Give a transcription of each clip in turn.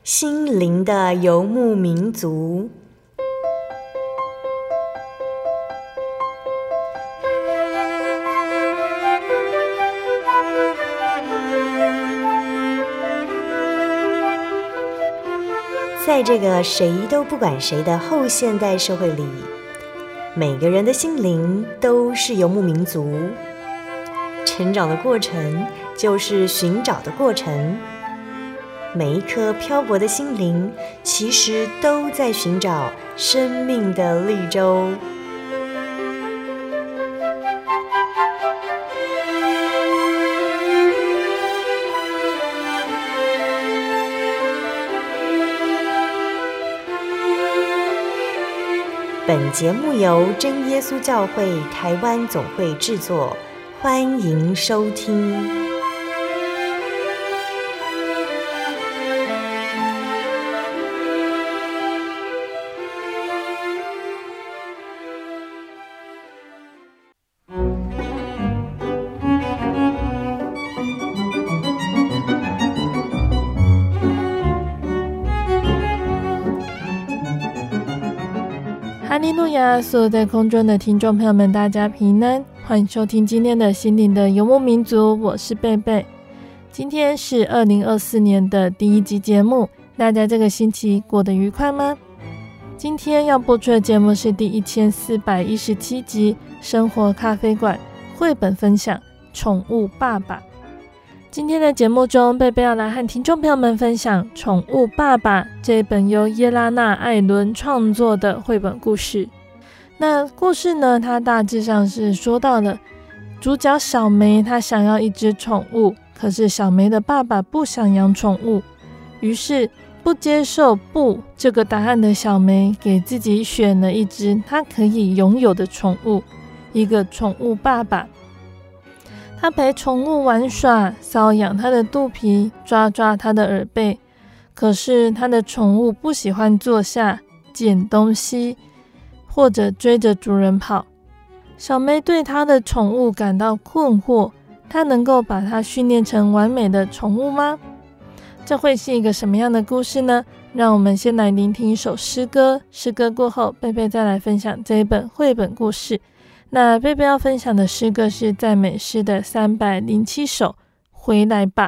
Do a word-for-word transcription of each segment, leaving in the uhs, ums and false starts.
心灵的游牧民族。在这个谁都不管谁的后现代社会里，每个人的心灵都是游牧民族。成长的过程就是寻找的过程，每一颗漂泊的心灵其实都在寻找生命的绿洲。本节目由真耶稣教会台湾总会制作，欢迎收听。 哈利路亚！所有在空中的听众朋友们，大家平安，欢迎收听今天的心灵的游牧民族，我是贝贝。今天是二零二四年的第一集节目，大家这个星期过得愉快吗？今天要播出的节目是第一千四百一十七集生活咖啡馆绘本分享宠物爸爸。今天的节目中，贝贝要来和听众朋友们分享《宠物爸爸》这本由耶拉娜·艾伦创作的绘本故事。那故事呢，它大致上是说到了主角小梅，她想要一只宠物，可是小梅的爸爸不想养宠物，于是不接受不这个答案的小梅，给自己选了一只她可以拥有的宠物，一个宠物爸爸。他陪宠物玩耍，搔痒它的肚皮，抓抓它的耳背。可是他的宠物不喜欢坐下、捡东西，或者追着主人跑。小梅对他的宠物感到困惑，他能够把它训练成完美的宠物吗？这会是一个什么样的故事呢？让我们先来聆听一首诗歌，诗歌过后，贝贝再来分享这一本绘本故事。那贝贝要分享的诗歌是赞美诗的三百零七首，回来吧。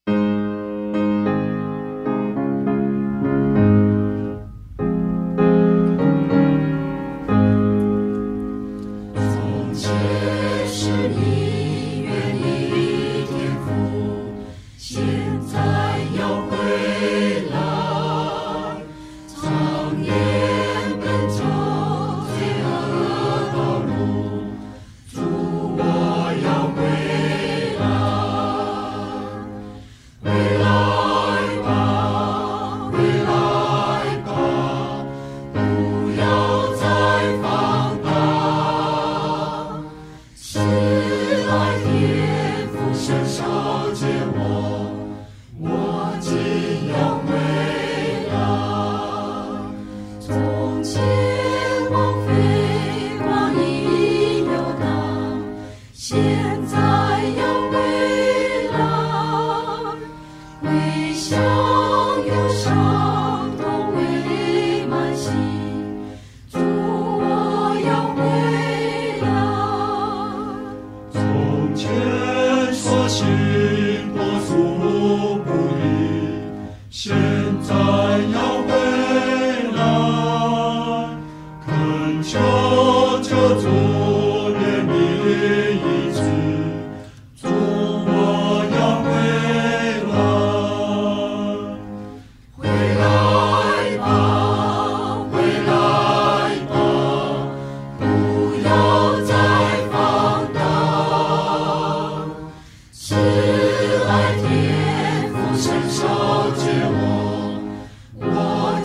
从前是你愿意天赋，现在要回来，常年奔走罪恶道路，主我要回来，回来吧，回来吧，不要再放荡，慈爱天父伸手接我，我竟要回来。从前枉费光阴游荡，现在要回来，回想忧伤都未满心，主我要回来。从前说心多诉不离，现在要回来，恳求救主怜悯医治，主我要回来，回来吧，回来吧，不要再放荡，慈爱天父伸手接我，我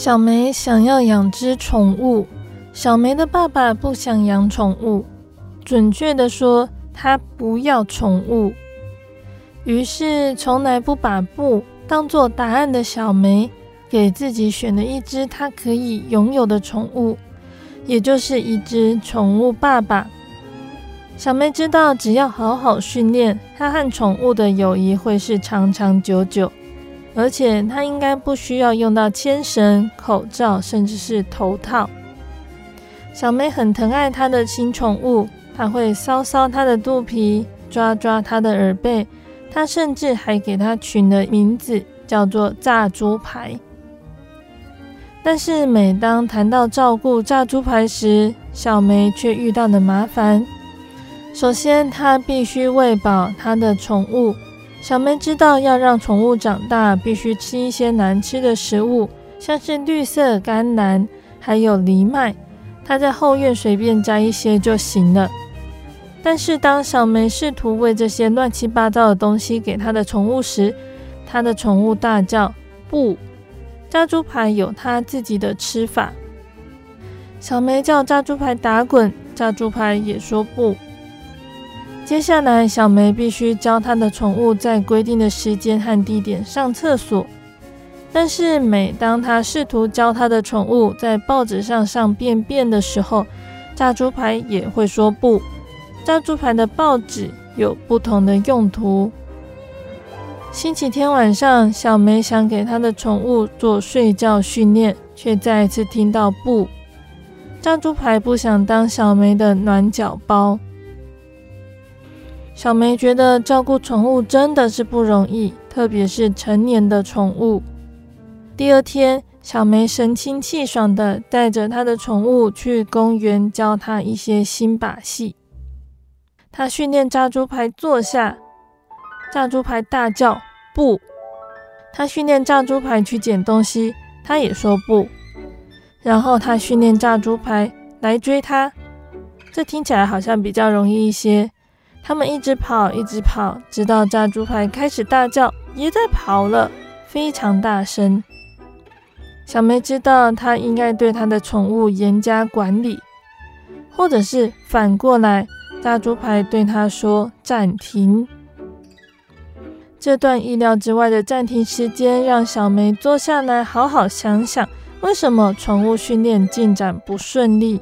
小梅想要养只宠物，小梅的爸爸不想养宠物，准确的说，他不要宠物。于是从来不把布当作答案的小梅，给自己选了一只她可以拥有的宠物，也就是一只宠物爸爸。小梅知道，只要好好训练，她和宠物的友谊会是长长久久，而且她应该不需要用到牵绳、口罩，甚至是头套。小梅很疼爱她的新宠物，她会搔搔它的肚皮，抓抓它的耳背，她甚至还给它取了名字，叫做炸猪排。但是每当谈到照顾炸猪排时，小梅却遇到了麻烦。首先，她必须喂饱她的宠物。小梅知道，要让宠物长大，必须吃一些难吃的食物，像是绿色甘蓝，还有藜麦。她在后院随便摘一些就行了。但是当小梅试图喂这些乱七八糟的东西给她的宠物时，她的宠物大叫不。炸猪排有她自己的吃法。小梅叫炸猪排打滚，炸猪排也说不。接下来，小梅必须教她的宠物在规定的时间和地点上厕所。但是每当她试图教她的宠物在报纸上上便便的时候，炸猪排也会说不。炸猪排的报纸有不同的用途。星期天晚上，小梅想给她的宠物做睡觉训练，却再一次听到不。炸猪排不想当小梅的暖脚包。小梅觉得照顾宠物真的是不容易，特别是成年的宠物。第二天，小梅神清气爽地带着她的宠物去公园教她一些新把戏。她训练炸猪排坐下，炸猪排大叫不。她训练炸猪排去捡东西，她也说不。然后她训练炸猪排来追她，这听起来好像比较容易一些。他们一直跑一直跑，直到炸猪排开始大叫，也在跑了，非常大声。小梅知道她应该对她的宠物严加管理，或者是反过来，炸猪排对她说暂停。这段意料之外的暂停时间让小梅坐下来好好想想，为什么宠物训练进展不顺利。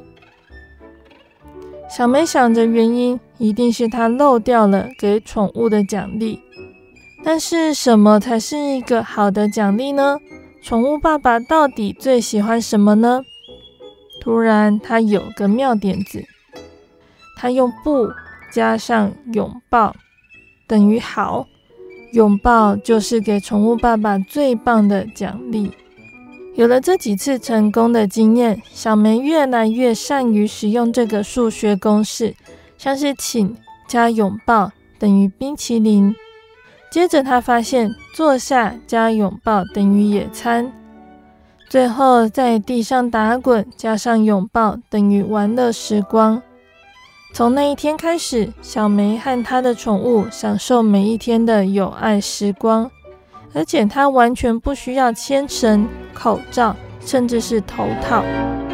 小梅想着原因一定是她漏掉了给宠物的奖励。但是什么才是一个好的奖励呢？宠物爸爸到底最喜欢什么呢？突然他有个妙点子，他用不加上拥抱等于好，拥抱就是给宠物爸爸最棒的奖励。有了这几次成功的经验，小梅越来越善于使用这个数学公式，像是请加拥抱等于冰淇淋。接着她发现坐下加拥抱等于野餐，最后在地上打滚加上拥抱等于玩乐时光。从那一天开始，小梅和她的宠物享受每一天的有爱时光，而且她完全不需要牵绳、口罩，甚至是头套。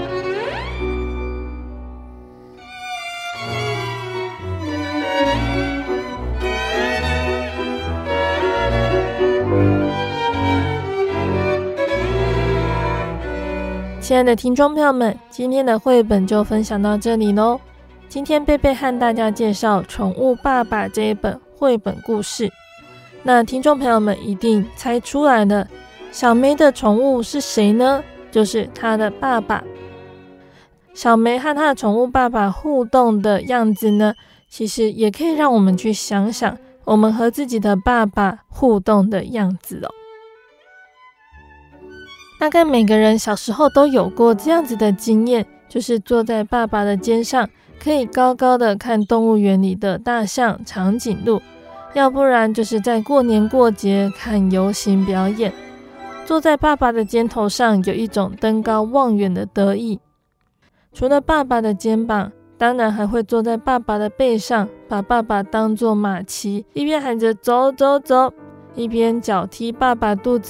亲爱的听众朋友们，今天的绘本就分享到这里咯。今天贝贝和大家介绍《宠物爸爸》这一本绘本故事。那听众朋友们一定猜出来了，小梅的宠物是谁呢？就是她的爸爸。小梅和她的宠物爸爸互动的样子呢，其实也可以让我们去想想我们和自己的爸爸互动的样子哦。大概每个人小时候都有过这样子的经验，就是坐在爸爸的肩上，可以高高的看动物园里的大象、长颈鹿，要不然就是在过年过节看游行表演。坐在爸爸的肩头上，有一种登高望远的得意。除了爸爸的肩膀，当然还会坐在爸爸的背上，把爸爸当作马骑，一边喊着走走走，一边脚踢爸爸肚子，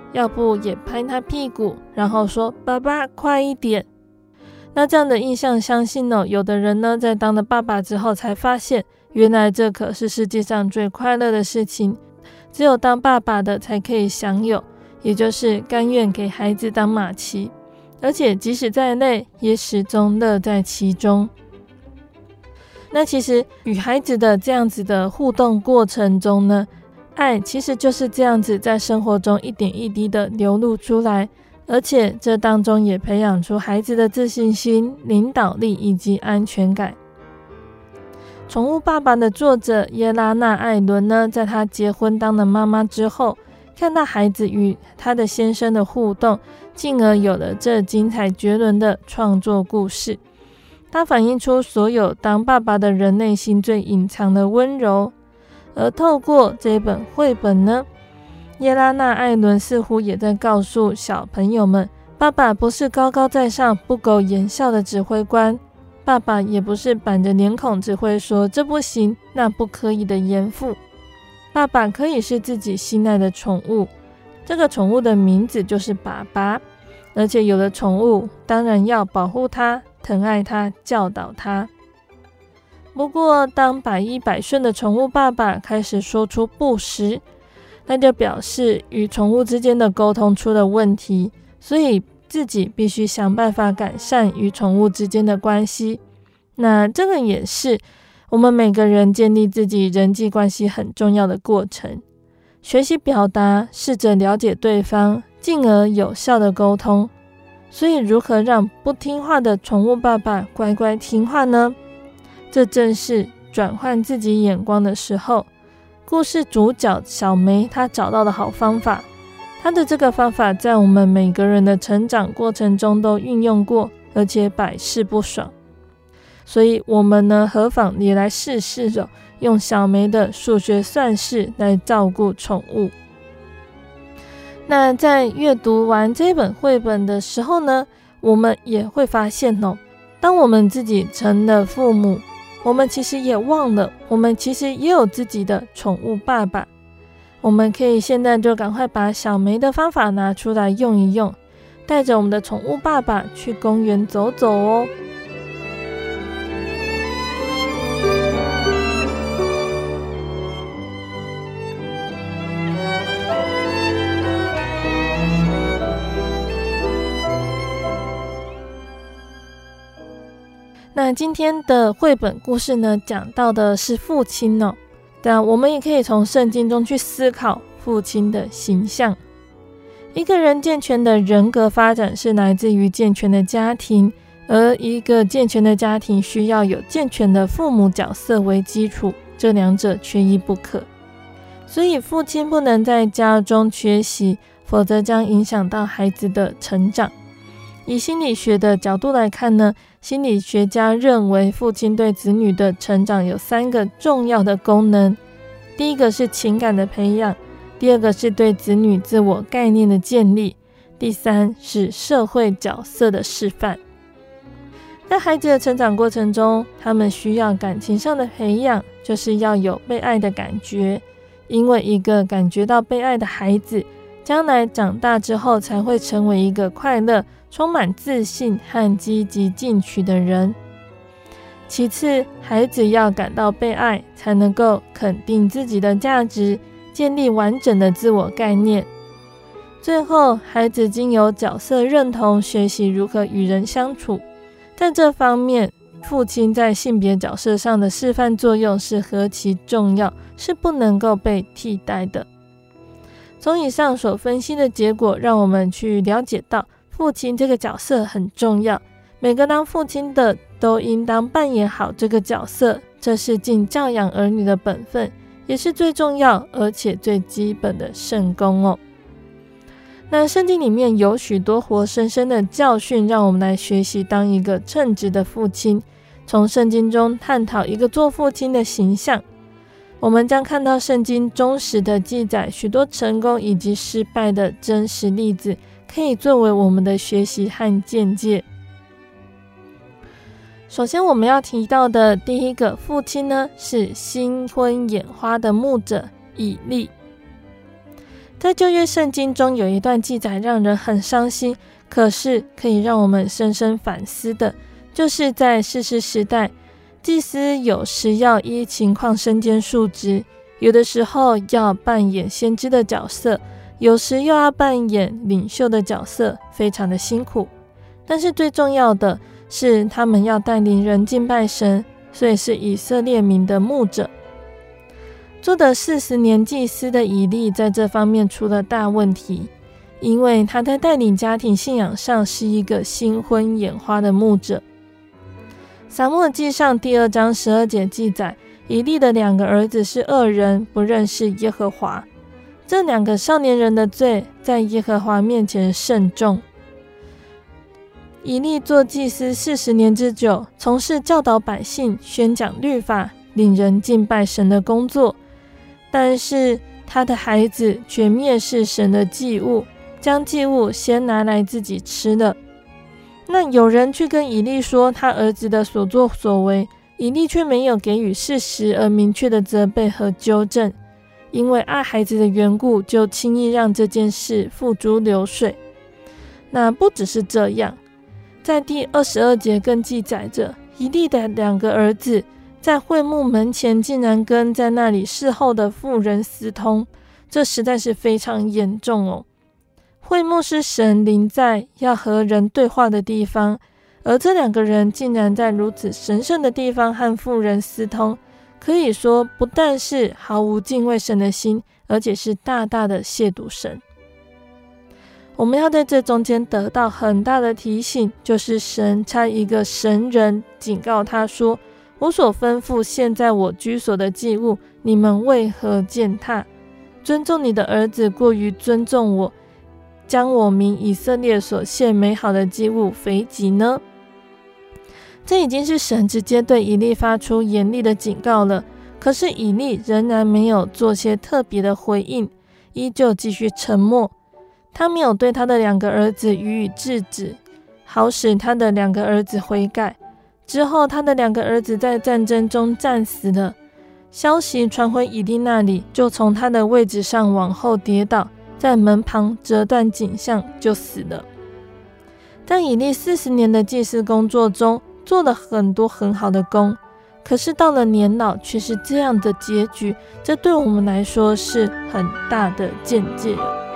要不也拍他屁股，然后说爸爸快一点。那这样的印象，相信呢，有的人呢在当了爸爸之后才发现，原来这可是世界上最快乐的事情，只有当爸爸的才可以享有，也就是甘愿给孩子当马骑，而且即使再累也始终乐在其中。那其实与孩子的这样子的互动过程中呢，爱其实就是这样子在生活中一点一滴的流露出来，而且这当中也培养出孩子的自信心、领导力以及安全感。宠物爸爸的作者耶拉娜·艾伦呢，在她结婚当了妈妈之后，看到孩子与她的先生的互动，进而有了这精彩绝伦的创作故事。它反映出所有当爸爸的人内心最隐藏的温柔。而透过这本绘本呢，耶拉娜·艾伦似乎也在告诉小朋友们，爸爸不是高高在上、不苟言笑的指挥官，爸爸也不是板着脸孔只会说这不行那不可以的严父，爸爸可以是自己心爱的宠物，这个宠物的名字就是爸爸，而且有了宠物当然要保护它、疼爱它、教导它。不过当百依百顺的宠物爸爸开始说出不时，那就表示与宠物之间的沟通出了问题，所以自己必须想办法改善与宠物之间的关系。那这个也是我们每个人建立自己人际关系很重要的过程，学习表达，试着了解对方，进而有效的沟通。所以如何让不听话的宠物爸爸乖乖听话呢？这正是转换自己眼光的时候。故事主角小梅她找到的好方法，她的这个方法在我们每个人的成长过程中都运用过，而且百试不爽。所以我们呢，何妨也来试试着用小梅的数学算式来照顾宠物。那在阅读完这本绘本的时候呢，我们也会发现哦，当我们自己成了父母，我们其实也忘了，我们其实也有自己的宠物爸爸。我们可以现在就赶快把小梅的方法拿出来用一用，带着我们的宠物爸爸去公园走走哦。那今天的绘本故事呢，讲到的是父亲哦，但我们也可以从圣经中去思考父亲的形象。一个人健全的人格发展是来自于健全的家庭，而一个健全的家庭需要有健全的父母角色为基础，这两者缺一不可。所以父亲不能在家中缺席，否则将影响到孩子的成长。以心理学的角度来看呢，心理学家认为父亲对子女的成长有三个重要的功能。第一个是情感的培养，第二个是对子女自我概念的建立，第三是社会角色的示范。在孩子的成长过程中，他们需要感情上的培养，就是要有被爱的感觉，因为一个感觉到被爱的孩子，将来长大之后才会成为一个快乐、充满自信和积极进取的人。其次，孩子要感到被爱，才能够肯定自己的价值，建立完整的自我概念。最后，孩子经由角色认同，学习如何与人相处。在这方面，父亲在性别角色上的示范作用是何其重要，是不能够被替代的。从以上所分析的结果，让我们去了解到父亲这个角色很重要，每个当父亲的都应当扮演好这个角色，这是尽教养儿女的本分，也是最重要而且最基本的圣功哦。那圣经里面有许多活生生的教训，让我们来学习当一个称职的父亲，从圣经中探讨一个做父亲的形象。我们将看到圣经忠实的记载许多成功以及失败的真实例子，可以作为我们的学习和见解。首先我们要提到的第一个父亲呢，是新婚眼花的牧者以利。 在旧约圣经中有一段记载让人很伤心，可是可以让我们深深反思的，就是在士师时代，祭司有时要依情况身兼数职，有的时候要扮演先知的角色，有时又要扮演领袖的角色，非常的辛苦。但是最重要的是他们要带领人敬拜神，所以是以色列民的牧者。做了四十年祭司的以利在这方面出了大问题，因为他在带领家庭信仰上是一个新婚眼花的牧者。撒母耳记上第二章十二节记载，以利的两个儿子是恶人，不认识耶和华。这两个少年人的罪在耶和华面前甚重。以利做祭司四十年之久，从事教导百姓、宣讲律法、领人敬拜神的工作，但是他的孩子却蔑视神的祭物，将祭物先拿来自己吃了。那有人去跟以利说他儿子的所作所为，以利却没有给予适时而明确的责备和纠正，因为爱孩子的缘故，就轻易让这件事付诸流水。那不只是这样，在第二十二节更记载着，以利的两个儿子在会幕门前竟然跟在那里侍候的妇人私通，这实在是非常严重哦。会幕是神临在要和人对话的地方，而这两个人竟然在如此神圣的地方和妇人私通，可以说不但是毫无敬畏神的心，而且是大大的亵渎神。我们要在这中间得到很大的提醒，就是神差一个神人警告他说，我所吩咐现在我居所的祭物，你们为何践踏？尊重你的儿子过于尊重我，将我民以色列所献美好的祭物肥己呢？这已经是神直接对以利发出严厉的警告了，可是以利仍然没有做些特别的回应，依旧继续沉默。他没有对他的两个儿子予以制止，好使他的两个儿子悔改。之后他的两个儿子在战争中战死了，消息传回以利那里，就从他的位置上往后跌倒，在门旁折断颈项就死了。在以利四十年的祭司工作中，做了很多很好的工，可是到了年老却是这样的结局，这对我们来说是很大的见解。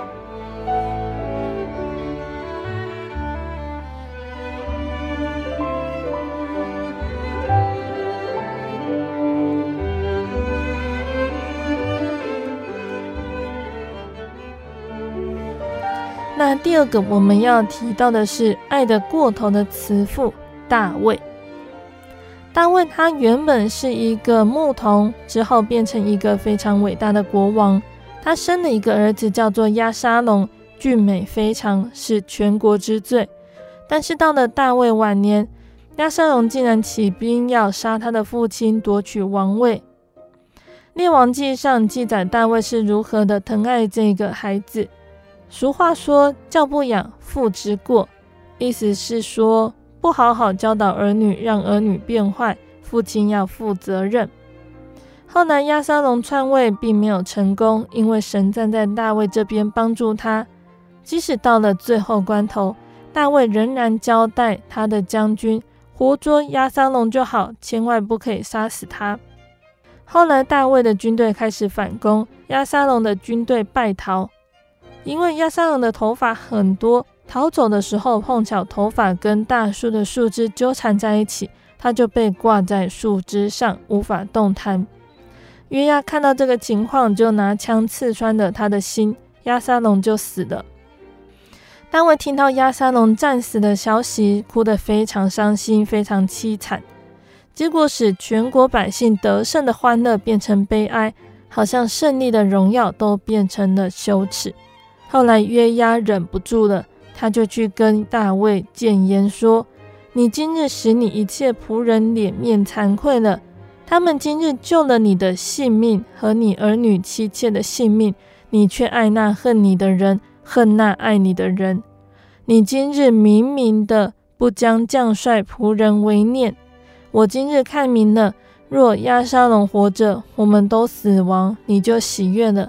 那第二个我们要提到的是爱得过头的慈父大卫。大卫他原本是一个牧童，之后变成一个非常伟大的国王。他生了一个儿子叫做押沙龙，俊美非常，是全国之最。但是到了大卫晚年，押沙龙竟然起兵要杀他的父亲，夺取王位。列王记上记载大卫是如何的疼爱这个孩子。俗话说教不养，父之过，意思是说不好好教导儿女，让儿女变坏，父亲要负责任。后来押沙龙篡位并没有成功，因为神站在大卫这边帮助他。即使到了最后关头，大卫仍然交代他的将军，活捉押沙龙就好，千万不可以杀死他。后来大卫的军队开始反攻，押沙龙的军队败逃。因为押沙龙的头发很多，逃走的时候碰巧头发跟大树的树枝纠缠在一起，他就被挂在树枝上，无法动弹。约押看到这个情况，就拿枪刺穿了他的心，押沙龙就死了。大卫听到押沙龙战死的消息，哭得非常伤心，非常凄惨，结果使全国百姓得胜的欢乐变成悲哀，好像胜利的荣耀都变成了羞耻。后来约押忍不住了，他就去跟大卫谏言说，你今日使你一切仆人脸面惭愧了，他们今日救了你的性命和你儿女妻妾的性命，你却爱那恨你的人，恨那爱你的人。你今日明明的不将将帅仆人为念，我今日看明了，若押沙龙活着，我们都死亡，你就喜悦了。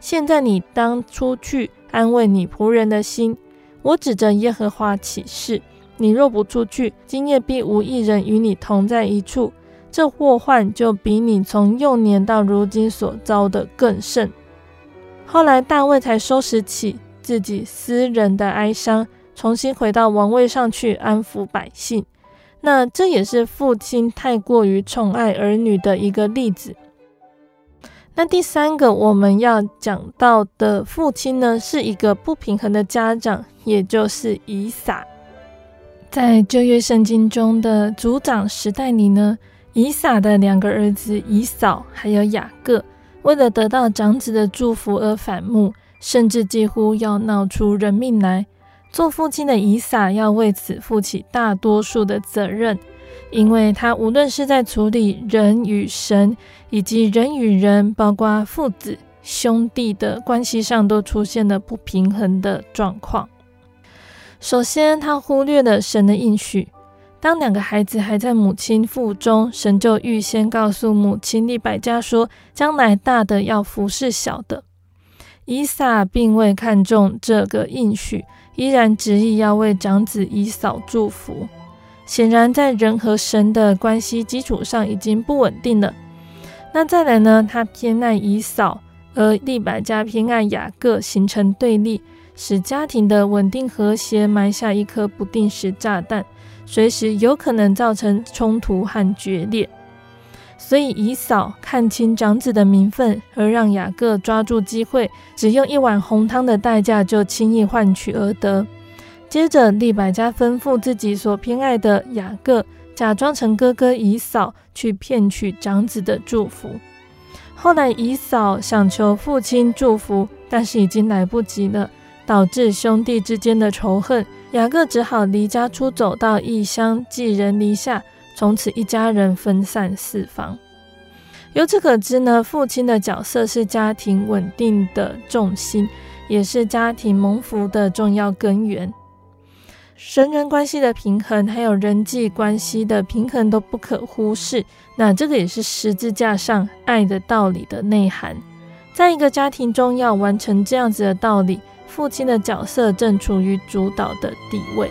现在你当出去安慰你仆人的心。我指着耶和华起誓，你若不出去，今夜必无一人与你同在一处，这祸患就比你从幼年到如今所遭的更甚。后来大卫才收拾起自己私人的哀伤，重新回到王位上去安抚百姓。那这也是父亲太过于宠爱儿女的一个例子。那第三个我们要讲到的父亲呢，是一个不平衡的家长，也就是以撒。在旧约圣经中的族长时代里呢，以撒的两个儿子以扫还有雅各，为了得到长子的祝福而反目，甚至几乎要闹出人命来。做父亲的以撒要为此负起大多数的责任，因为他无论是在处理人与神以及人与人，包括父子兄弟的关系上，都出现了不平衡的状况。首先，他忽略了神的应许。当两个孩子还在母亲腹中，神就预先告诉母亲利百加说，将来大的要服侍小的。以撒并未看重这个应许，依然执意要为长子以扫祝福。显然在人和神的关系基础上已经不稳定了。那再来呢，他偏爱以扫，而利百加偏爱雅各，形成对立，使家庭的稳定和谐埋下一颗不定时炸弹，随时有可能造成冲突和决裂。所以以扫看清长子的名分，而让雅各抓住机会，只用一碗红汤的代价就轻易换取而得。接着利百加吩咐自己所偏爱的雅各假装成哥哥以扫，去骗取长子的祝福。后来以扫想求父亲祝福，但是已经来不及了，导致兄弟之间的仇恨。雅各只好离家出走到异乡，寄人篱下，从此一家人分散四方。由此可知呢，父亲的角色是家庭稳定的重心，也是家庭蒙福的重要根源。神人关系的平衡还有人际关系的平衡都不可忽视，那这个也是十字架上爱的道理的内涵。在一个家庭中要完成这样子的道理，父亲的角色正处于主导的地位。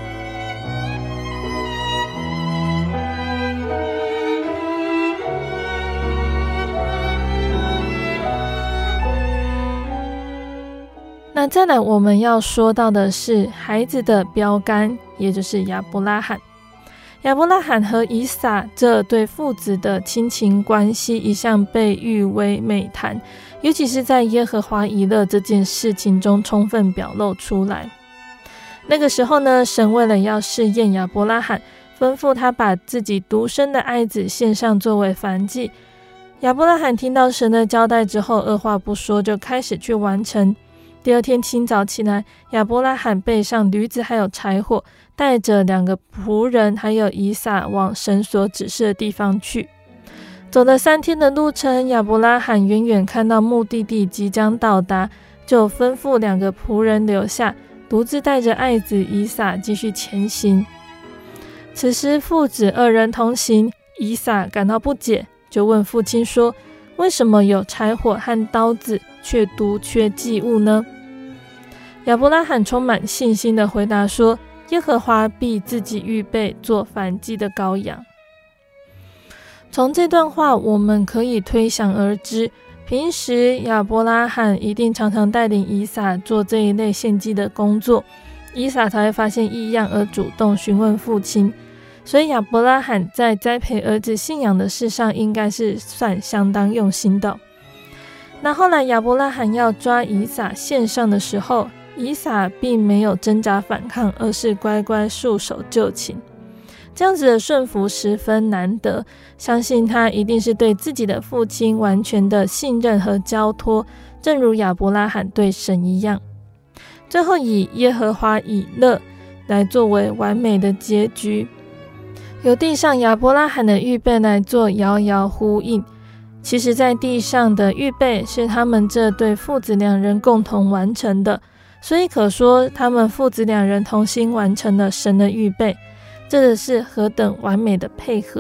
那再来我们要说到的是孩子的标杆，也就是亚伯拉罕。亚伯拉罕和以撒这对父子的亲情关系一向被誉为美谈，尤其是在耶和华以勒这件事情中充分表露出来。那个时候呢，神为了要试验亚伯拉罕，吩咐他把自己独生的爱子献上作为燔祭。亚伯拉罕听到神的交代之后，二话不说就开始去完成。第二天清早起来，亚伯拉罕备上驴子还有柴火，带着两个仆人还有以撒往神所指示的地方去。走了三天的路程，亚伯拉罕远远看到目的地即将到达，就吩咐两个仆人留下，独自带着爱子以撒继续前行。此时父子二人同行，以撒感到不解，就问父亲说，为什么有柴火和刀子，却独缺祭物呢？亚伯拉罕充满信心地回答说，耶和华必自己预备做燔祭的羔羊。从这段话我们可以推想而知，平时亚伯拉罕一定常常带领以撒做这一类献祭的工作，以撒才会发现异样而主动询问父亲。所以亚伯拉罕在栽培儿子信仰的事上应该是算相当用心的。那后来亚伯拉罕要抓以撒献上的时候，以撒并没有挣扎反抗，而是乖乖束手就擒。这样子的顺服十分难得，相信他一定是对自己的父亲完全的信任和交托，正如亚伯拉罕对神一样。最后以耶和华以勒来作为完美的结局，由地上亚伯拉罕的预备来做遥遥呼应。其实在地上的预备是他们这对父子两人共同完成的，所以可说他们父子两人同心完成了神的预备，这是何等完美的配合。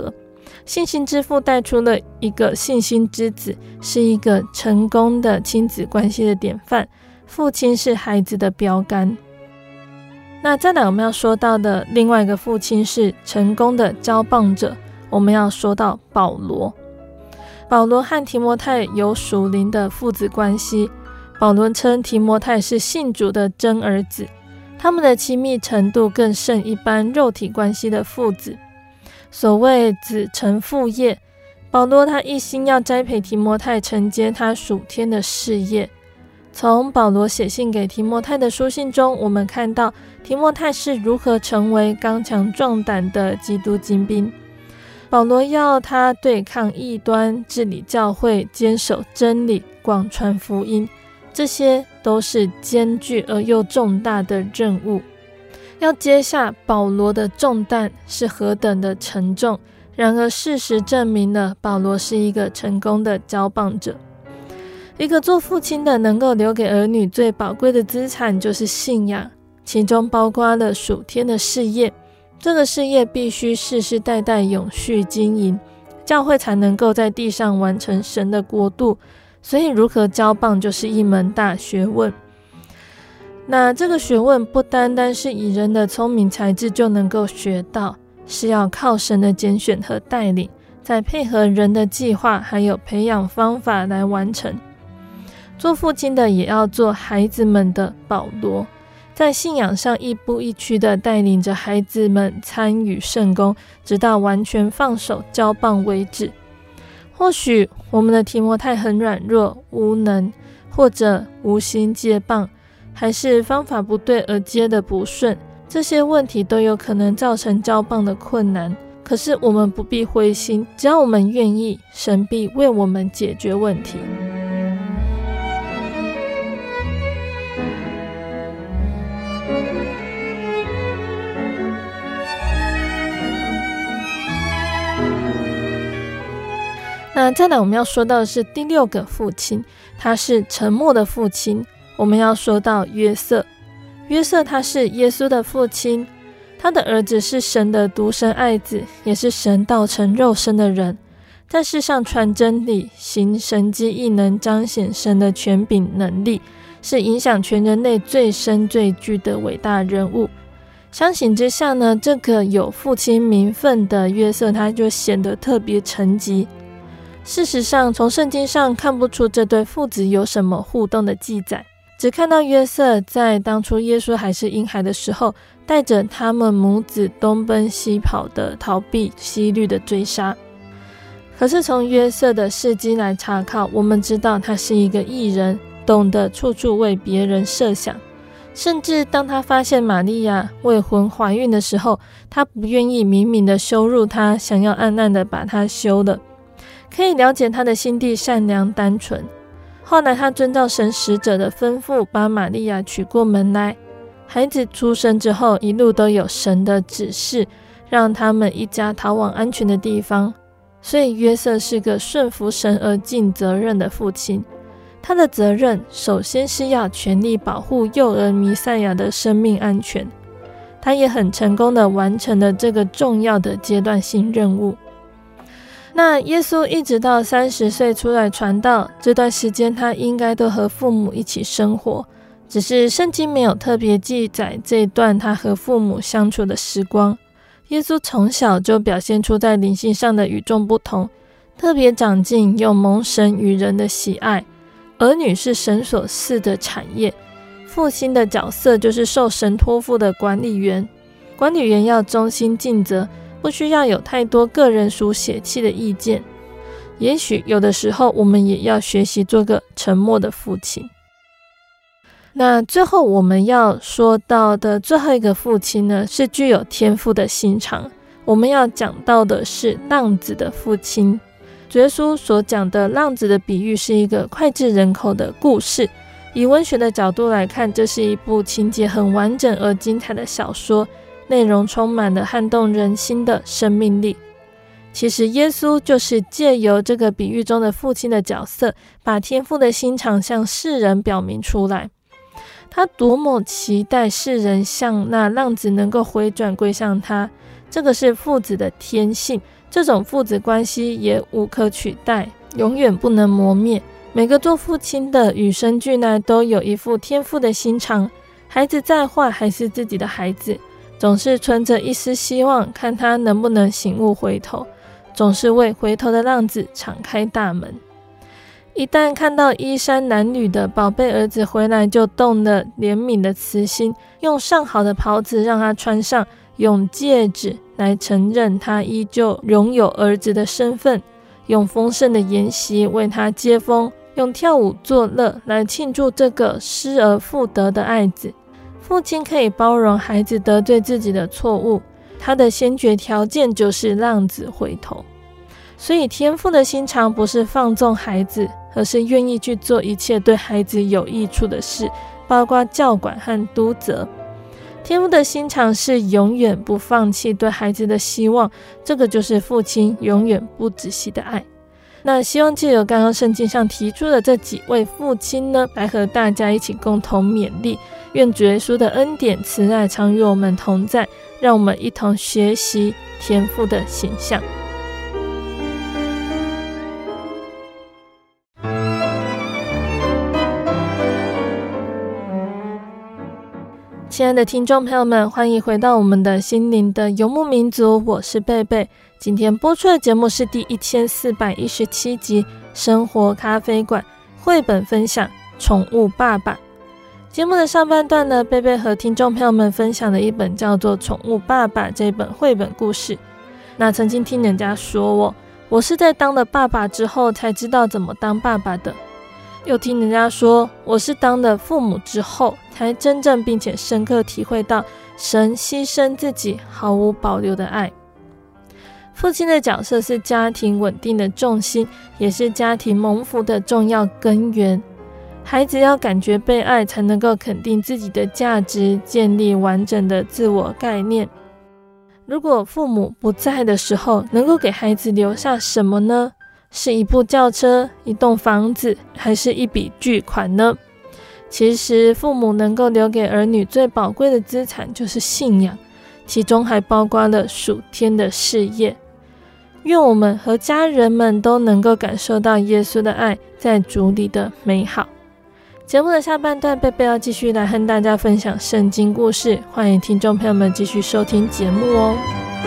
信心之父带出了一个信心之子，是一个成功的亲子关系的典范，父亲是孩子的标杆。那再来我们要说到的另外一个父亲是成功的交棒者，我们要说到保罗。保罗和提摩太有属灵的父子关系，保罗称提摩太是信主的真儿子，他们的亲密程度更胜一般肉体关系的父子。所谓子承父业，保罗他一心要栽培提摩太承接他属天的事业。从保罗写信给提摩太的书信中，我们看到提摩太是如何成为刚强壮胆的基督精兵。保罗要他对抗异端，治理教会，坚守真理，广传福音，这些都是艰巨而又重大的任务。要接下保罗的重担是何等的沉重，然而事实证明了保罗是一个成功的交棒者。一个做父亲的能够留给儿女最宝贵的资产就是信仰，其中包括了属天的事业，这个事业必须世世代代永续经营，教会才能够在地上完成神的国度，所以如何交棒就是一门大学问。那这个学问不单单是以人的聪明才智就能够学到，是要靠神的拣选和带领，再配合人的计划还有培养方法来完成。做父亲的也要做孩子们的保罗，在信仰上一步一趋地带领着孩子们参与圣工，直到完全放手交棒为止。或许我们的提摩太很软弱无能，或者无心接棒，还是方法不对而接的不顺，这些问题都有可能造成交棒的困难。可是我们不必灰心，只要我们愿意，神必为我们解决问题。那再来我们要说到的是第六个父亲，他是沉默的父亲。我们要说到约瑟，约瑟他是耶稣的父亲，他的儿子是神的独生爱子，也是神道成肉身的人，在世上传真理，行神迹异能，彰显神的权柄能力，是影响全人类最深最巨的伟大人物。相形之下呢，这个有父亲名分的约瑟他就显得特别沉寂。事实上，从圣经上看不出这对父子有什么互动的记载，只看到约瑟在当初耶稣还是婴孩的时候，带着他们母子东奔西跑的逃避希律的追杀。可是从约瑟的事迹来查考，我们知道他是一个义人，懂得处处为别人设想，甚至当他发现玛利亚未婚怀孕的时候，他不愿意明明的羞辱她，想要暗暗的把她休了。可以了解他的心地善良单纯。后来他遵照神使者的吩咐，把玛利亚娶过门来。孩子出生之后，一路都有神的指示，让他们一家逃往安全的地方。所以约瑟是个顺服神而尽责任的父亲。他的责任首先是要全力保护幼儿弥赛亚的生命安全。他也很成功地完成了这个重要的阶段性任务。那耶稣一直到三十岁出来传道，这段时间他应该都和父母一起生活，只是圣经没有特别记载这一段他和父母相处的时光。耶稣从小就表现出在灵性上的与众不同，特别长进，又蒙神与人的喜爱。儿女是神所赐的产业，父亲的角色就是受神托付的管理员。管理员要忠心尽责，不需要有太多个人属血气的意见。也许有的时候我们也要学习做个沉默的父亲。那最后我们要说到的最后一个父亲呢，是具有天赋的心肠。我们要讲到的是浪子的父亲。主耶稣所讲的浪子的比喻是一个脍炙人口的故事。以文学的角度来看，这是一部情节很完整而精彩的小说，内容充满了撼动人心的生命力。其实耶稣就是借由这个比喻中的父亲的角色，把天父的心肠向世人表明出来。他多么期待世人像那浪子能够回转归向他， 这个是父子的天性，这种父子关系也无可取代，永远不能磨灭。每个做父亲的与生俱来都有一副天父的心肠，孩子再坏还是自己的孩子，总是存着一丝希望，看他能不能醒悟回头，总是为回头的浪子敞开大门。一旦看到衣衫褴褛的宝贝儿子回来，就动了怜悯的慈心，用上好的袍子让他穿上，用戒指来承认他依旧拥有儿子的身份，用丰盛的筵席为他接风，用跳舞作乐来庆祝这个失而复得的爱子。父亲可以包容孩子得罪自己的错误，他的先决条件就是浪子回头。所以天父的心肠不是放纵孩子，而是愿意去做一切对孩子有益处的事，包括教管和督责。天父的心肠是永远不放弃对孩子的希望，这个就是父亲永远不止息的爱。那希望借由刚刚圣经上提出的这几位父亲呢，来和大家一起共同勉励，愿主耶稣的恩典慈爱常与我们同在，让我们一同学习天父的形象。亲爱的听众朋友们，欢迎回到我们的心灵的游牧民族，我是贝贝。今天播出的节目是第一千四百一十七集生活咖啡馆绘本分享宠物爸爸。节目的上半段呢，贝贝和听众朋友们分享了一本叫做《宠物爸爸》这本绘本故事。那曾经听人家说我我是在当了爸爸之后才知道怎么当爸爸的，又听人家说我是当了父母之后才真正并且深刻体会到神牺牲自己毫无保留的爱。父亲的角色是家庭稳定的重心，也是家庭蒙福的重要根源。孩子要感觉被爱，才能够肯定自己的价值，建立完整的自我概念。如果父母不在的时候，能够给孩子留下什么呢？是一部轿车、一栋房子，还是一笔巨款呢？其实父母能够留给儿女最宝贵的资产就是信仰，其中还包括了属天的事业。愿我们和家人们都能够感受到耶稣的爱在主里的美好。节目的下半段，贝贝要继续来和大家分享圣经故事，欢迎听众朋友们继续收听节目哦。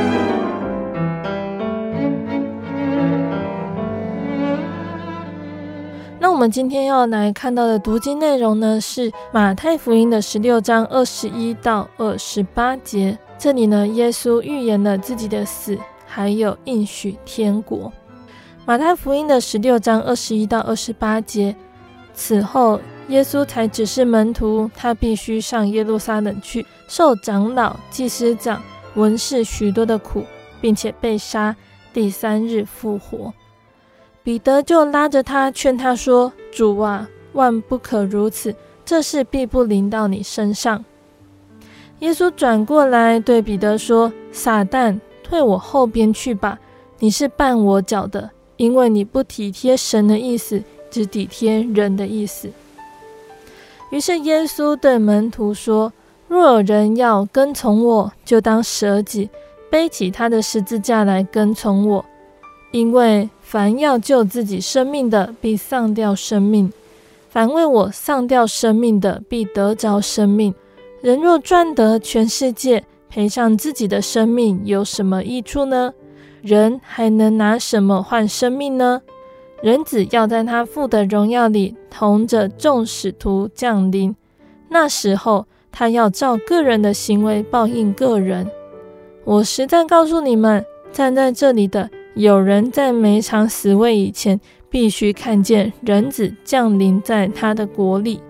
那我们今天要来看到的读经内容呢，是马太福音的十六章二十一到二十八节。这里呢，耶稣预言了自己的死，还有应许天国。马太福音的十六章二十一到二十八节，此后耶稣才指示门徒，他必须上耶路撒冷去，受长老、祭司长、文士许多的苦，并且被杀，第三日复活。彼得就拉着他劝他说：主啊，万不可如此，这事必不临到你身上。耶稣转过来对彼得说：撒旦，退我后边去吧，你是绊我脚的，因为你不体贴神的意思，只体贴人的意思。于是耶稣对门徒说：若有人要跟从我，就当舍己，背起他的十字架来跟从我。因为凡要救自己生命的，必丧掉生命；凡为我丧掉生命的，必得着生命。人若赚得全世界，赔上自己的生命，有什么益处呢？人还能拿什么换生命呢？人子要在他父的荣耀里同着众使徒降临，那时候他要照个人的行为报应个人。我实在告诉你们，站在这里的有人在每场死位以前，必须看见人子降临在他的国里。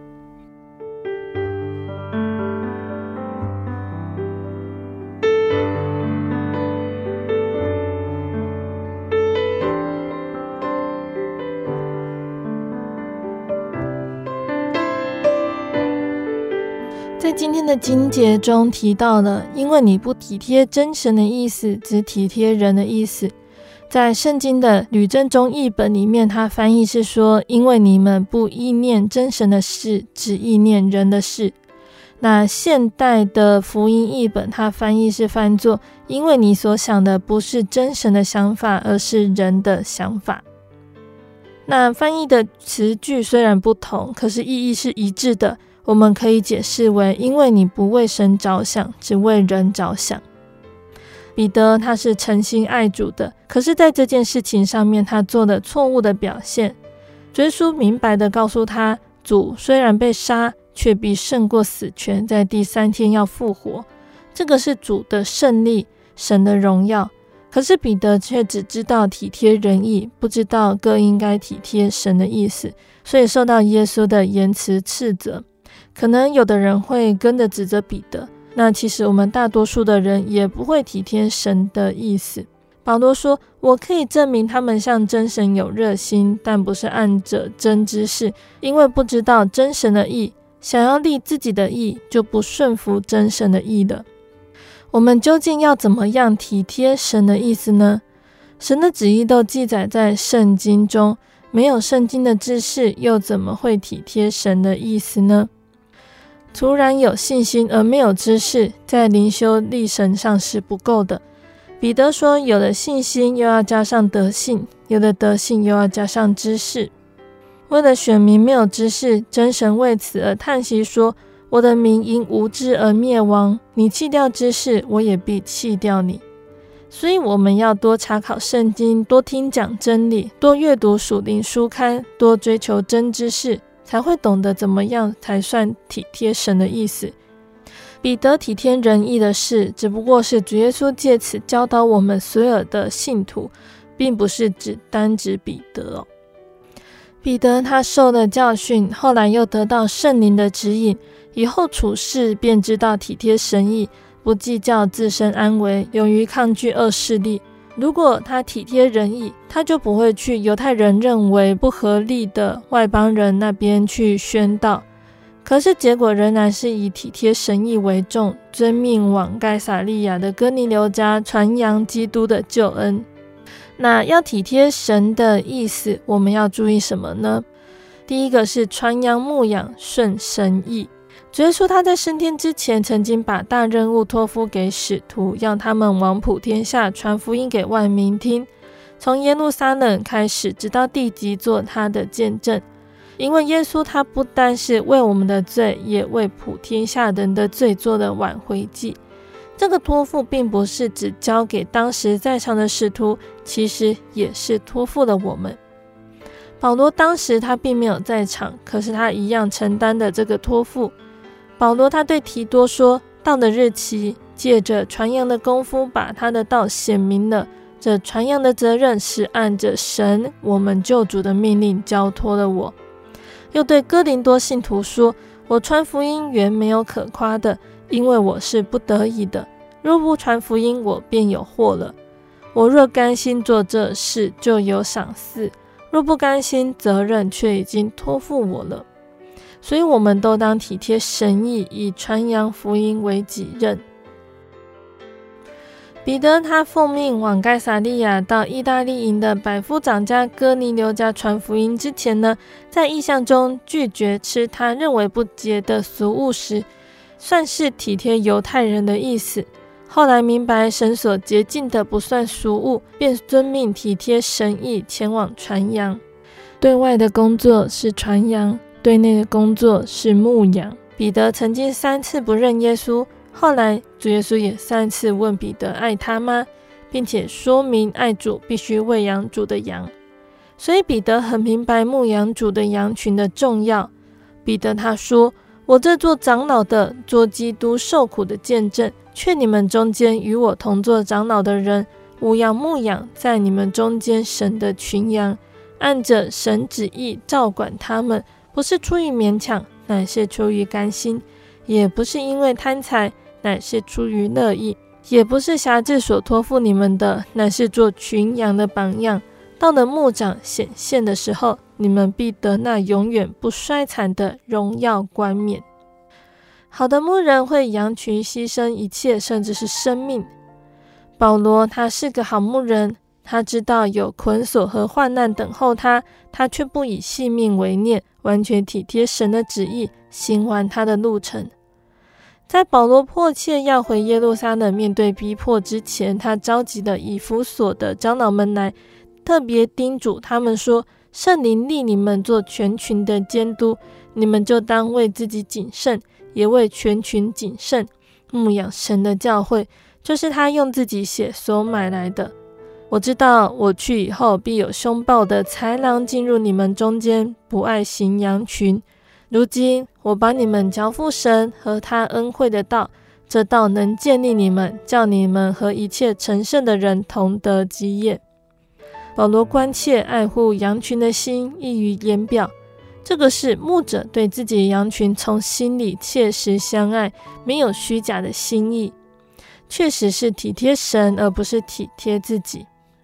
在今天的经节中提到了，因为你不体贴真神的意思，只体贴人的意思。在圣经的吕正中译本里面，它翻译是说，因为你们不意念真神的事，只意念人的事。 那现代的福音译本，它翻译是翻作因为你所想的不是真神的想法，而是人的想法。那翻译的词句虽然不同，可是意义是一致的，我们可以解释为因为你不为神着想，只为人着想。彼得他是诚心爱主的，可是在这件事情上面他做了错误的表现。主耶稣明白地告诉他，主虽然被杀，却必胜过死权，在第三天要复活。这个是主的胜利，神的荣耀。可是彼得却只知道体贴人意，不知道更应该体贴神的意思，所以受到耶稣的言辞斥责。可能有的人会跟着指责彼得，那其实我们大多数的人也不会体贴神的意思。保罗说，我可以证明他们向真神有热心，但不是按着真知识，因为不知道真神的意，想要立自己的意，就不顺服真神的意了。我们究竟要怎么样体贴神的意思呢？神的旨意都记载在圣经中，没有圣经的知识，又怎么会体贴神的意思呢？突然有信心而没有知识，在灵修历程上是不够的。彼得说，有了信心又要加上德性，有了德性又要加上知识。为了选民没有知识，真神为此而叹息说，我的民因无知而灭亡，你弃掉知识，我也必弃掉你。所以我们要多查考圣经，多听讲真理，多阅读属灵书刊，多追求真知识，才会懂得怎么样才算体贴神的意思。彼得体贴人意的事，只不过是主耶稣借此教导我们所有的信徒，并不是只单指彼得哦。彼得他受了教训，后来又得到圣灵的指引，以后处事便知道体贴神意，不计较自身安危，勇于抗拒恶势力。如果他体贴人意，他就不会去犹太人认为不合理的外邦人那边去宣道。可是结果仍然是以体贴神意为重，遵命往该撒利亚的哥尼流家传扬基督的救恩。那要体贴神的意思，我们要注意什么呢？第一个是传扬牧养，顺神意。主耶稣他在升天之前，曾经把大任务托付给使徒，让他们往普天下传福音给万民听，从耶路撒冷开始，直到地极做他的见证。因为耶稣他不单是为我们的罪，也为普天下人的罪做了挽回祭。这个托付并不是只交给当时在场的使徒，其实也是托付了我们。保罗当时他并没有在场，可是他一样承担的这个托付。保罗他对提多说，到了日期，借着传扬的功夫把他的道显明了，这传扬的责任是按着神我们救主的命令交托了我。又对哥林多信徒说，我传福音原没有可夸的，因为我是不得已的，若不传福音，我便有祸了。我若甘心做这事，就有赏赐；若不甘心，责任却已经托付我了。所以我们都当体贴神意，以传扬福音为己任。彼得他奉命往该撒利亚到意大利营的百夫长家哥尼流家传福音之前呢，在异象中拒绝吃他认为不洁的俗物时，算是体贴犹太人的意思。后来明白神所洁净的不算俗物，便遵命体贴神意前往传扬。对外的工作是传扬，对内的工作是牧养。彼得曾经三次不认耶稣，后来主耶稣也三次问彼得爱他吗，并且说明爱主必须喂养主的羊。所以彼得很明白牧养主的羊群的重要。彼得他说，我这做长老的，做基督受苦的见证，劝你们中间与我同做长老的人，务要牧养在你们中间神的群羊，按着神旨意照管他们，不是出于勉强，乃是出于甘心，也不是因为贪财，乃是出于乐意，也不是辖制所托付你们的，乃是做群羊的榜样。到了牧长显现的时候，你们必得那永远不衰残的荣耀冠冕。好的牧人会羊群牺牲一切，甚至是生命。保罗他是个好牧人，他知道有捆锁和患难等候他，他却不以性命为念，完全体贴神的旨意，行完他的路程。 在保罗迫切要回耶路撒冷面对逼迫之前，他召集了以弗所的长老们来，特别叮嘱他们说，圣灵立你们做全群的监督，你们就当为自己谨慎，也为全群谨慎，牧养神的教会，就是他用自己血所买来的。我知道我去以后，必有凶暴的豺狼进入你们中间，不爱惜羊群。如今我把你们交付神和他恩惠的道，这道能建立你们，叫你们和一切成圣的人同得基业。保罗关切爱护羊群的心溢于言表，这个是牧者对自己的羊群从心里切实相爱，没有虚假的心意，确实是体贴神，而不是体贴自己。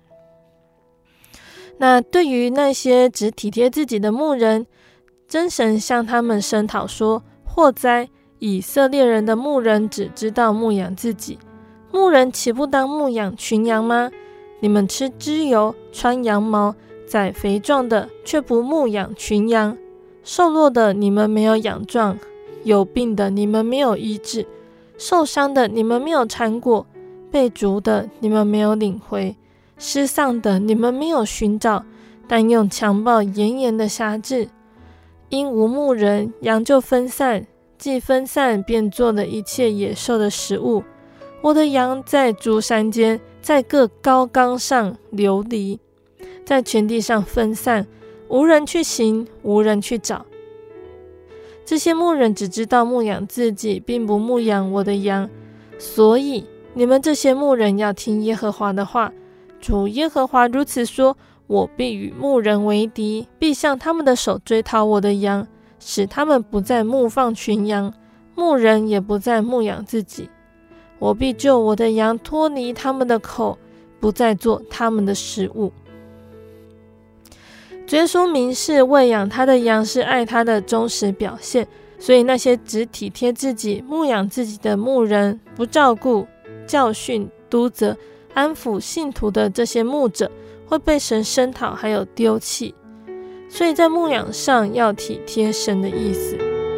那对于那些只体贴自己的牧人，真神向他们声讨说，祸哉，以色列人的牧人只知道牧养自己，牧人岂不当牧养群羊吗？你们吃脂油，穿羊毛，宰肥壮的，却不牧养群羊。瘦弱的你们没有养壮，有病的你们没有医治，受伤的你们没有缠裹，被逐的你们没有领回，失丧的你们没有寻找，但用强暴严严的辖制。因无牧人，羊就分散，既分散，便做了一切野兽的食物。我的羊在诸山间，在各高冈上流离，在全地上分散，无人去行，无人去找。这些牧人只知道牧养自己，并不牧养我的羊，所以你们这些牧人要听耶和华的话。主耶和华如此说，我必与牧人为敌，必向他们的手追讨我的羊，使他们不再牧放群羊，牧人也不再牧养自己。我必救我的羊脱离他们的口，不再做他们的食物。主耶稣明示喂养他的羊是爱他的忠实表现，所以那些只体贴自己、牧养自己的牧人，不照顾、教训、督责、安抚信徒的这些牧者，会被神声讨，还有丢弃。所以在牧养上要体贴神的意思。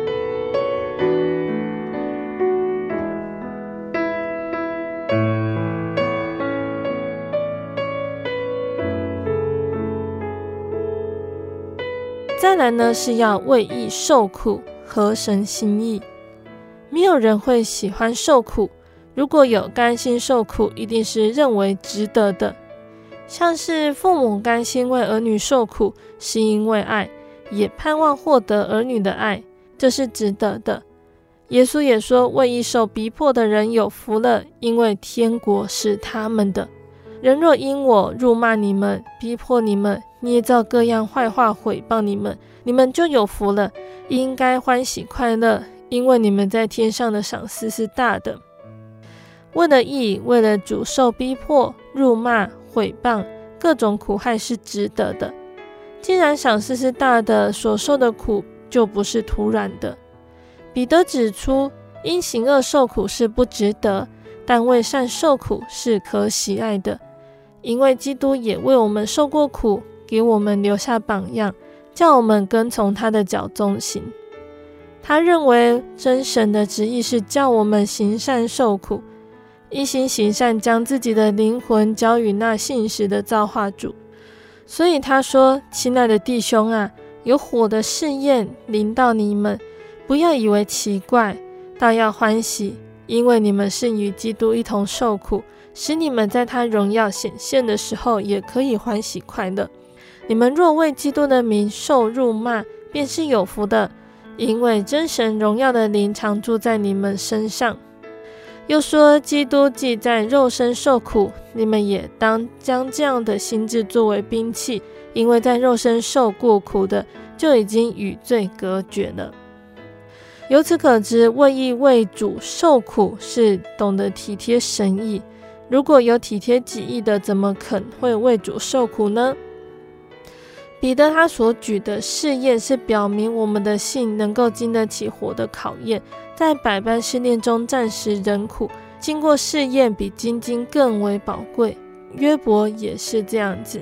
再来呢，是要为义受苦，合神心意。没有人会喜欢受苦，如果有甘心受苦，一定是认为值得的。像是父母甘心为儿女受苦，是因为爱，也盼望获得儿女的爱，这是值得的。耶稣也说，为义受逼迫的人有福了，因为天国是他们的。人若因我辱骂你们，逼迫你们，捏造各样坏话毁谤你们，你们就有福了，应该欢喜快乐，因为你们在天上的赏赐是大的。为了义，为了主受逼迫、辱骂、毁谤，各种苦害是值得的。既然赏赐是大的，所受的苦就不是突然的。彼得指出，因行恶受苦是不值得，但为善受苦是可喜爱的。因为基督也为我们受过苦，给我们留下榜样，叫我们跟从他的脚踪行。他认为真神的旨意是叫我们行善受苦，一心行善，将自己的灵魂交与那信实的造化主。所以他说，亲爱的弟兄啊，有火的试验临到你们，不要以为奇怪，倒要欢喜，因为你们是与基督一同受苦，使你们在他荣耀显现的时候也可以欢喜快乐。你们若为基督的名受辱骂，便是有福的，因为真神荣耀的灵常住在你们身上。又说，基督既在肉身受苦，你们也当将这样的心志作为兵器，因为在肉身受过苦的，就已经与罪隔绝了。由此可知，为义为主受苦是懂得体贴神意。如果有体贴己意的，怎么肯会为主受苦呢？彼得他所举的试验，是表明我们的信能够经得起火的考验，在百般试炼中暂时忍苦，经过试验比金金更为宝贵。约伯也是这样子。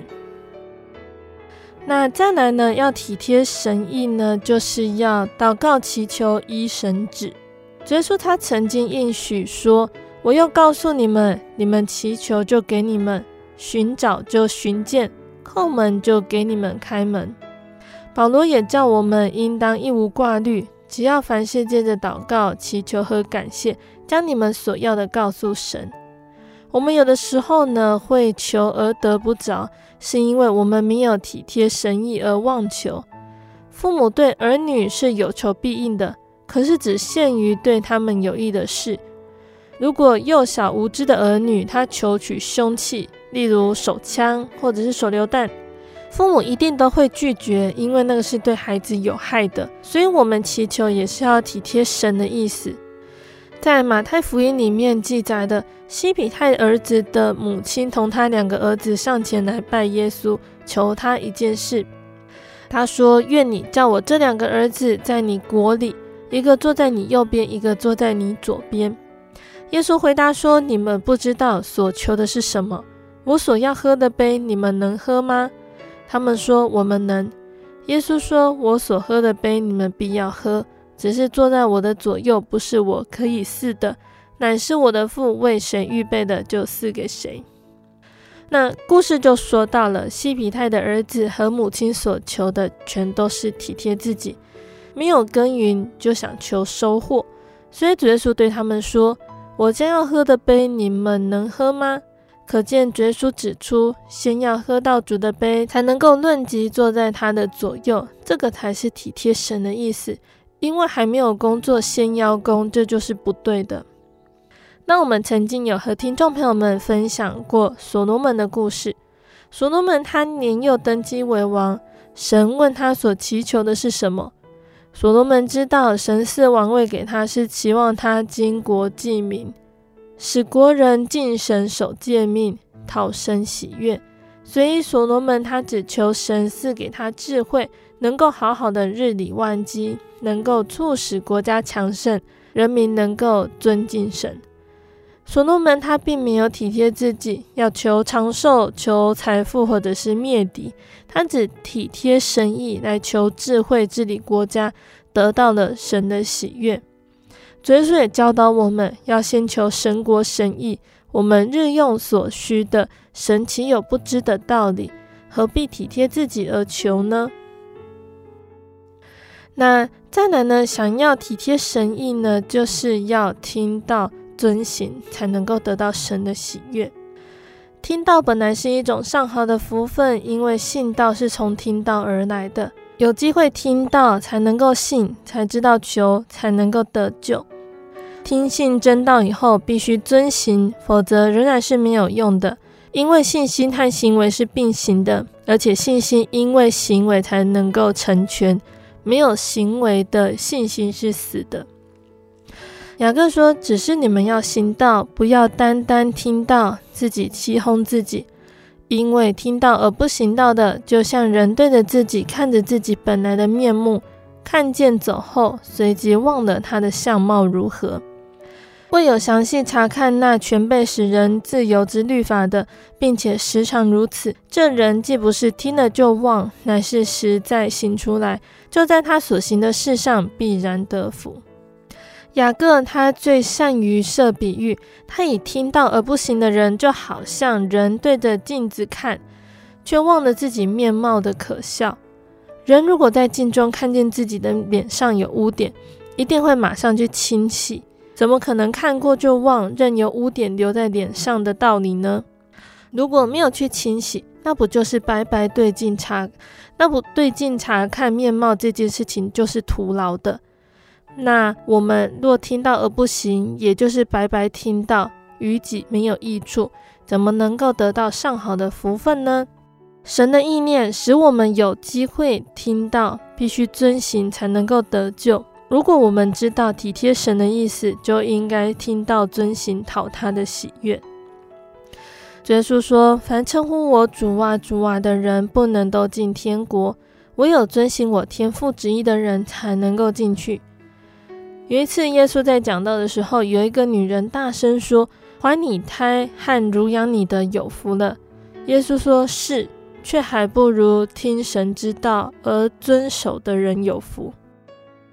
那再来呢，要体贴神意呢，就是要祷告祈求依神旨。 主耶稣他曾经应许说，我又告诉你们，你们祈求就给你们，寻找就寻见，叩门就给你们开门。保罗也叫我们应当一无挂虑，只要凡事借着祷告、祈求和感谢，将你们所要的告诉神。我们有的时候呢，会求而得不着，是因为我们没有体贴神意而妄求。父母对儿女是有求必应的，可是只限于对他们有益的事。如果幼小无知的儿女他求取凶器，例如手枪或者是手榴弹，父母一定都会拒绝，因为那个是对孩子有害的。所以我们祈求也是要体贴神的意思。在马太福音里面记载的，西比泰儿子的母亲同他两个儿子上前来拜耶稣，求他一件事。他说，愿你叫我这两个儿子在你国里，一个坐在你右边，一个坐在你左边。耶稣回答说，你们不知道所求的是什么，我所要喝的杯你们能喝吗？他们说，我们能。耶稣说，我所喝的杯你们必要喝，只是坐在我的左右，不是我可以赐的，乃是我的父为谁预备的，就赐给谁。那故事就说到了，西比泰的儿子和母亲所求的全都是体贴自己，没有耕耘就想求收获。所以主耶稣对他们说，我将要喝的杯你们能喝吗？可见主耶稣指出，先要喝到主的杯，才能够论及坐在他的左右，这个才是体贴神的意思。因为还没有工作先邀功，这就是不对的。那我们曾经有和听众朋友们分享过所罗门的故事。所罗门他年幼登基为王，神问他所祈求的是什么。所罗门知道神赐王位给他是期望他经国济民，使国人敬神守诫命，讨神喜悦。所以所罗门他只求神赐给他智慧，能够好好的日理万机，能够促使国家强盛，人民能够尊敬神。所罗门他并没有体贴自己，要求长寿、求财富或者是灭敌，他只体贴神意来求智慧治理国家，得到了神的喜悦。主耶稣也教导我们要先求神国神义，我们日用所需的，神岂有不知的道理？何必体贴自己而求呢？那再来呢，想要体贴神意呢，就是要听道遵行，才能够得到神的喜悦。听道本来是一种上好的福分，因为信道是从听道而来的，有机会听道才能够信，才知道求，才能够得救。听信真道以后必须遵行，否则仍然是没有用的，因为信心和行为是并行的，而且信心因为行为才能够成全，没有行为的信心是死的。雅各说，只是你们要行道，不要单单听道，自己欺哄自己。因为听道而不行道的，就像人对着自己看着自己本来的面目，看见走后，随即忘了他的相貌如何。未有详细查看那全备使人自由之律法的，并且时常如此，这人既不是听了就忘，乃是实在行出来，就在他所行的事上必然得福。雅各他最善于设比喻，他以听道而不行的人，就好像人对着镜子看，却忘了自己面貌的可笑。人如果在镜中看见自己的脸上有污点，一定会马上去清洗，怎么可能看过就忘，任由污点留在脸上的道理呢？如果没有去清洗，那不就是白白对镜查那不对镜查看面貌这件事情就是徒劳的。那我们若听到而不行，也就是白白听到，于己没有益处，怎么能够得到上好的福分呢？神的意念使我们有机会听到，必须遵行才能够得救。如果我们知道体贴神的意思，就应该听到遵行，讨他的喜悦。主耶稣说，凡称呼我主啊主啊的人，不能都进天国，唯有遵行我天父旨意的人才能够进去。有一次耶稣在讲道的时候，有一个女人大声说，怀你胎和乳养你的有福了。耶稣说，是，却还不如听神之道而遵守的人有福。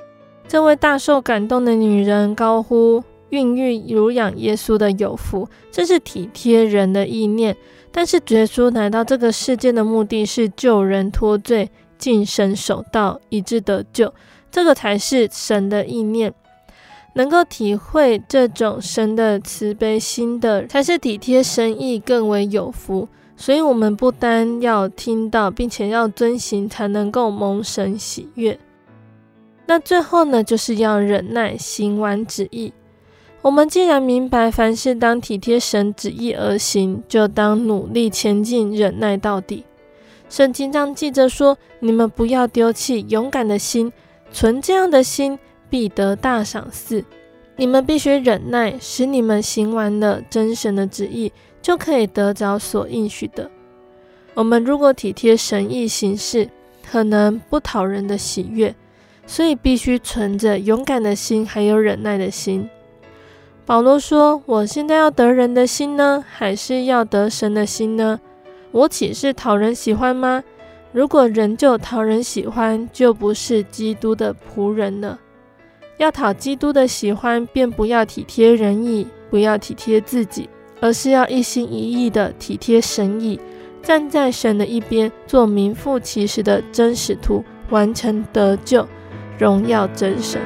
这位大受感动的女人高呼孕育乳养耶稣的有福，这是体贴人的意念。但是耶稣来到这个世界的目的是救人脱罪，尽神守道，以致得救，这个才是神的意念。能够体会这种神的慈悲心的，才是体贴神意更为有福。所以我们不单要听到，并且要遵行，才能够蒙神喜悦。那最后呢，就是要忍耐，行完旨意。我们既然明白凡事当体贴神旨意而行，就当努力前进，忍耐到底。圣经上记着说，你们不要丢弃勇敢的心，存这样的心，必得大赏赐。你们必须忍耐，使你们行完了真神的旨意，就可以得着所应许的。我们如果体贴神意行事，可能不讨人的喜悦，所以必须存着勇敢的心，还有忍耐的心。保罗说，我现在要得人的心呢，还是要得神的心呢？我岂是讨人喜欢吗？如果仍旧讨人喜欢，就不是基督的仆人了。要讨基督的喜欢，便不要体贴人意，不要体贴自己，而是要一心一意的体贴神意，站在神的一边，做名副其实的真使徒，完成得救，荣耀真神。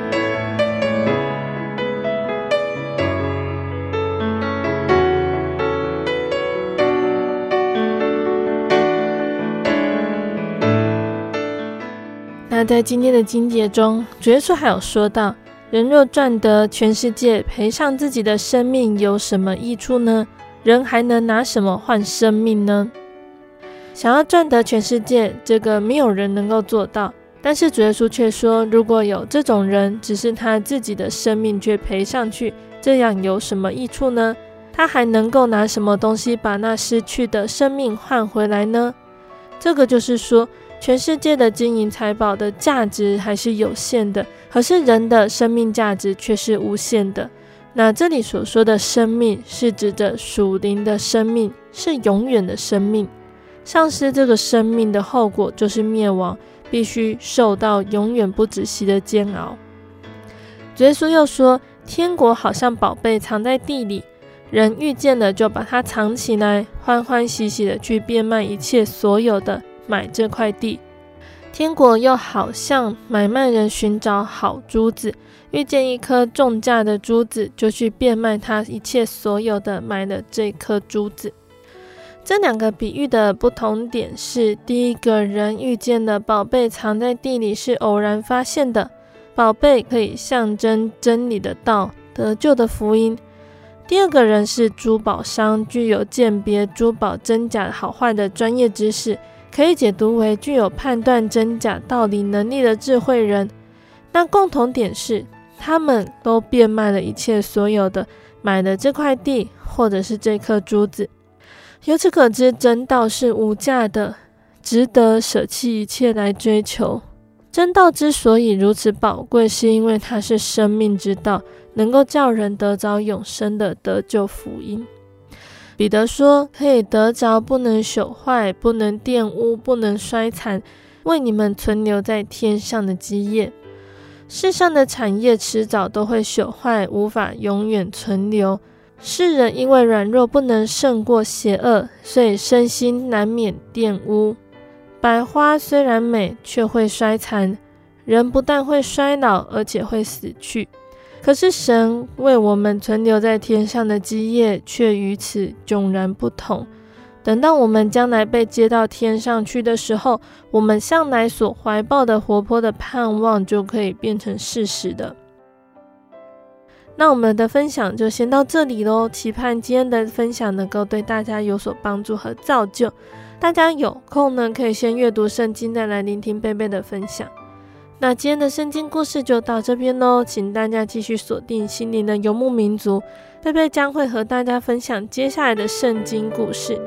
那在今天的经节中，主耶稣还有说到，人若赚得全世界，赔上自己的生命，有什么益处呢？人还能拿什么换生命呢？想要赚得全世界，这个没有人能够做到，但是主耶稣却说，如果有这种人，只是他自己的生命却赔上去，这样有什么益处呢？他还能够拿什么东西把那失去的生命换回来呢？这个就是说，全世界的金银财宝的价值还是有限的，可是人的生命价值却是无限的。那这里所说的生命，是指着属灵的生命，是永远的生命。丧失这个生命的后果就是灭亡，必须受到永远不止息的煎熬。主耶稣又说，天国好像宝贝藏在地里，人遇见了就把它藏起来，欢欢喜喜的去变卖一切所有的，买这块地。天国又好像买卖人寻找好珠子，遇见一颗重价的珠子，就去变卖他一切所有的，买了这颗珠子。这两个比喻的不同点是，第一个人遇见了宝贝藏在地里是偶然发现的，宝贝可以象征真理的道，得救的福音。第二个人是珠宝商，具有鉴别珠宝真假好坏的专业知识，可以解读为具有判断真假道理能力的智慧人。那共同点是，他们都变卖了一切所有的，买了这块地或者是这颗珠子。由此可知，真道是无价的，值得舍弃一切来追求。真道之所以如此宝贵，是因为它是生命之道，能够叫人得着永生的得救福音。彼得说，可以得着不能朽坏，不能玷污，不能衰残，为你们存留在天上的基业。世上的产业迟早都会朽坏，无法永远存留。世人因为软弱不能胜过邪恶，所以身心难免玷污。百花虽然美，却会衰残，人不但会衰老，而且会死去。可是神为我们存留在天上的基业，却与此迥然不同。等到我们将来被接到天上去的时候，我们向来所怀抱的活泼的盼望，就可以变成事实的。那我们的分享就先到这里咯，期盼今天的分享能够对大家有所帮助和造就。大家有空呢，可以先阅读圣经，再来聆听贝贝的分享。那今天的圣经故事就到这边咯，请大家继续锁定心灵的游牧民族，贝贝将会和大家分享接下来的圣经故事。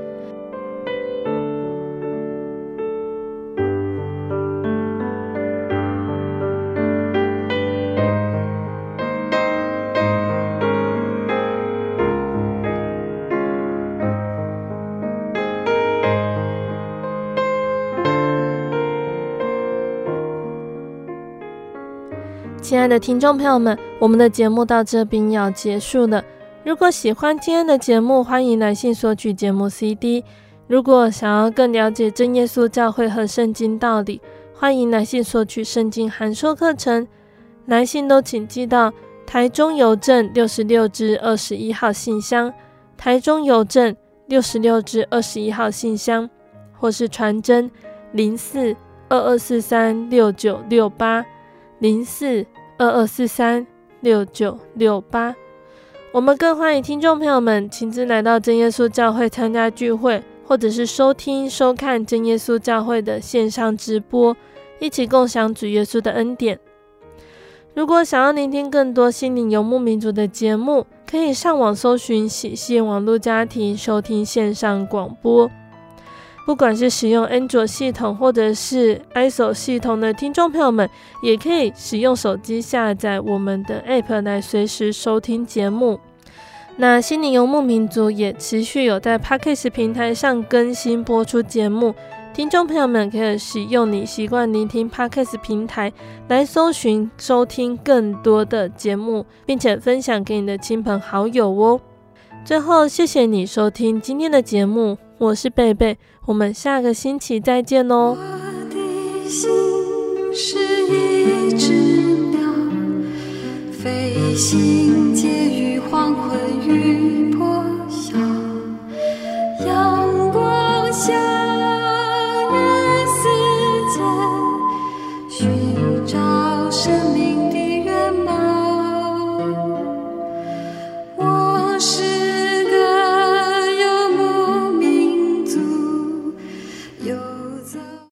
亲爱的听众朋友们，我们的节目到这边要结束了。如果喜欢今天的节目，欢迎来信索取节目 C D。如果想要更了解真耶稣教会和圣经道理，欢迎来信索取圣经函授课程。来信都请寄到台中邮政六十六支二十一号信箱，台中邮政六十六支二十一号信箱，或是传真零四二二四三六九六八零四二二四三六九六八。我们更欢迎听众朋友们亲自来到真耶稣教会参加聚会，或者是收听收看真耶稣教会的线上直播，一起共享主耶稣的恩典。如果想要聆听更多心灵游牧民族的节目，可以上网搜寻喜信网络家庭收听线上广播。不管是使用安卓系统或者是 I S O 系统的听众朋友们，也可以使用手机下载我们的 App 来随时收听节目。那心灵游牧民族也持续有在 Podcast 平台上更新播出节目，听众朋友们可以使用你习惯聆听 Podcast 平台来搜寻收听更多的节目，并且分享给你的亲朋好友哦。最后，谢谢你收听今天的节目，我是贝贝，我们下个星期再见哦。 我的心是一只鸟，飞行